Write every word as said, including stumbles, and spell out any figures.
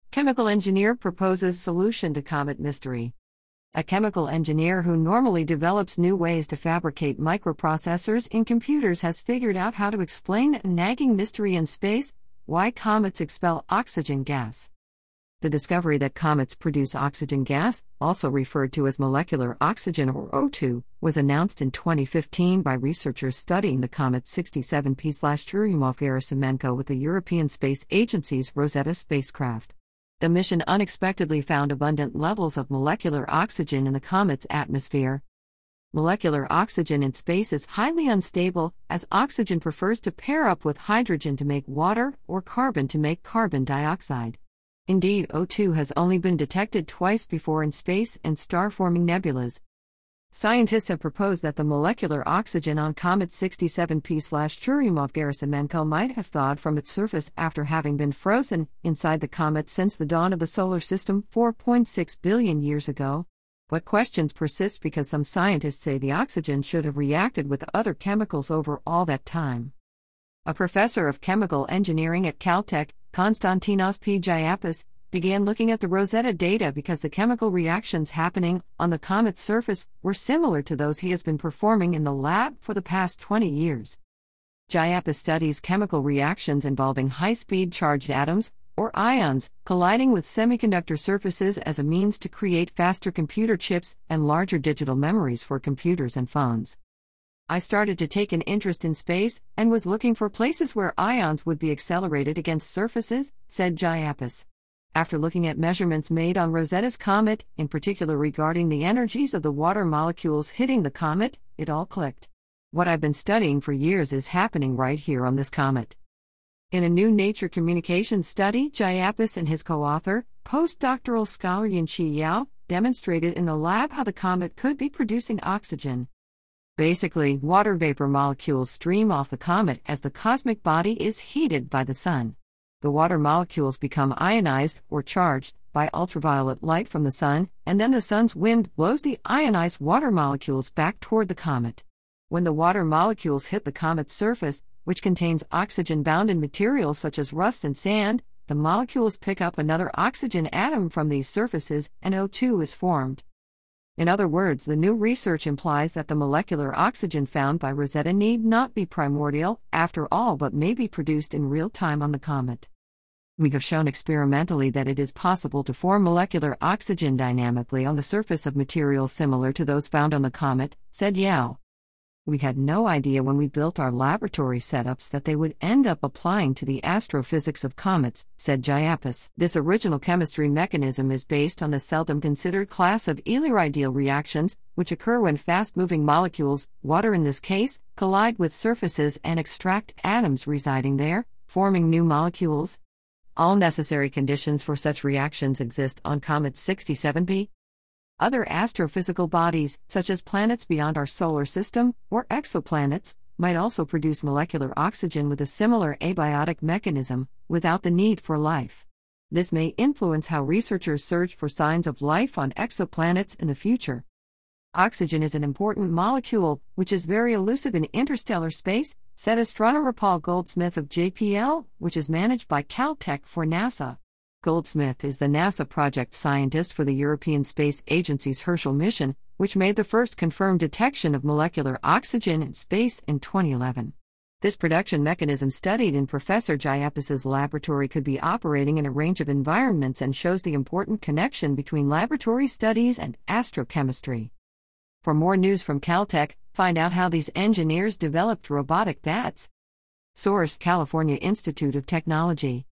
Chemical engineer proposes solution to comet mystery. A chemical engineer who normally develops new ways to fabricate microprocessors in computers has figured out how to explain a nagging mystery in space: why comets expel oxygen gas. The discovery that comets produce oxygen gas, also referred to as molecular oxygen or O two, was announced in twenty fifteen by researchers studying the comet sixty-seven P Churyumov-Gerasimenko with the European Space Agency's Rosetta spacecraft. The mission unexpectedly found abundant levels of molecular oxygen in the comet's atmosphere. Molecular oxygen in space is highly unstable, as oxygen prefers to pair up with hydrogen to make water or carbon to make carbon dioxide. Indeed, O two has only been detected twice before in space and star-forming nebulas. Scientists have proposed that the molecular oxygen on comet sixty-seven P Churyumov-Gerasimenko might have thawed from its surface after having been frozen inside the comet since the dawn of the solar system four point six billion years ago. But questions persist because some scientists say the oxygen should have reacted with other chemicals over all that time. A professor of chemical engineering at Caltech, Konstantinos P. Giapis, began looking at the Rosetta data because the chemical reactions happening on the comet's surface were similar to those he has been performing in the lab for the past twenty years. Giapis studies chemical reactions involving high-speed charged atoms, or ions, colliding with semiconductor surfaces as a means to create faster computer chips and larger digital memories for computers and phones. I started to take an interest in space and was looking for places where ions would be accelerated against surfaces, said Giapis. After looking at measurements made on Rosetta's comet, in particular regarding the energies of the water molecules hitting the comet, it all clicked. What I've been studying for years is happening right here on this comet. In a new Nature Communications study, Giapis and his co-author, postdoctoral scholar Yinxi Yao, demonstrated in the lab how the comet could be producing oxygen. Basically, water vapor molecules stream off the comet as the cosmic body is heated by the sun. The water molecules become ionized or charged by ultraviolet light from the sun, and then the sun's wind blows the ionized water molecules back toward the comet. When the water molecules hit the comet's surface, which contains oxygen-bound in materials such as rust and sand, the molecules pick up another oxygen atom from these surfaces and O two is formed. In other words, the new research implies that the molecular oxygen found by Rosetta need not be primordial, after all, but may be produced in real time on the comet. We have shown experimentally that it is possible to form molecular oxygen dynamically on the surface of materials similar to those found on the comet, said Yao. We had no idea when we built our laboratory setups that they would end up applying to the astrophysics of comets, said Giapis. This original chemistry mechanism is based on the seldom considered class of Ehlers-Danlos reactions, which occur when fast-moving molecules, water in this case, collide with surfaces and extract atoms residing there, forming new molecules. All necessary conditions for such reactions exist on comet sixty-seven P. Other astrophysical bodies, such as planets beyond our solar system, or exoplanets, might also produce molecular oxygen with a similar abiotic mechanism, without the need for life. This may influence how researchers search for signs of life on exoplanets in the future. Oxygen is an important molecule, which is very elusive in interstellar space, said astronomer Paul Goldsmith of J P L, which is managed by Caltech for NASA. Goldsmith is the NASA project scientist for the European Space Agency's Herschel mission, which made the first confirmed detection of molecular oxygen in space in twenty eleven. This production mechanism studied in Professor Giapis's laboratory could be operating in a range of environments and shows the important connection between laboratory studies and astrochemistry. For more news from Caltech, find out how these engineers developed robotic bats. Source: California Institute of Technology.